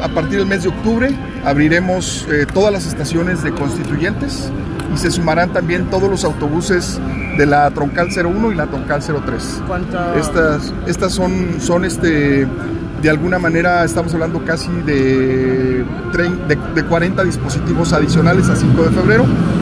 a partir del mes de octubre abriremos todas las estaciones de Constituyentes y se sumarán también todos los autobuses de la Troncal 01 y la Troncal 03. Estas son de alguna manera estamos hablando casi de 40 dispositivos adicionales a 5 de febrero.